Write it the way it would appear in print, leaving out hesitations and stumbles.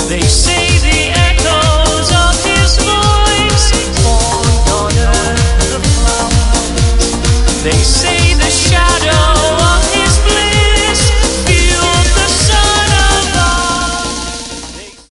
They say the echoes of his voice fall yonder the flowers. They say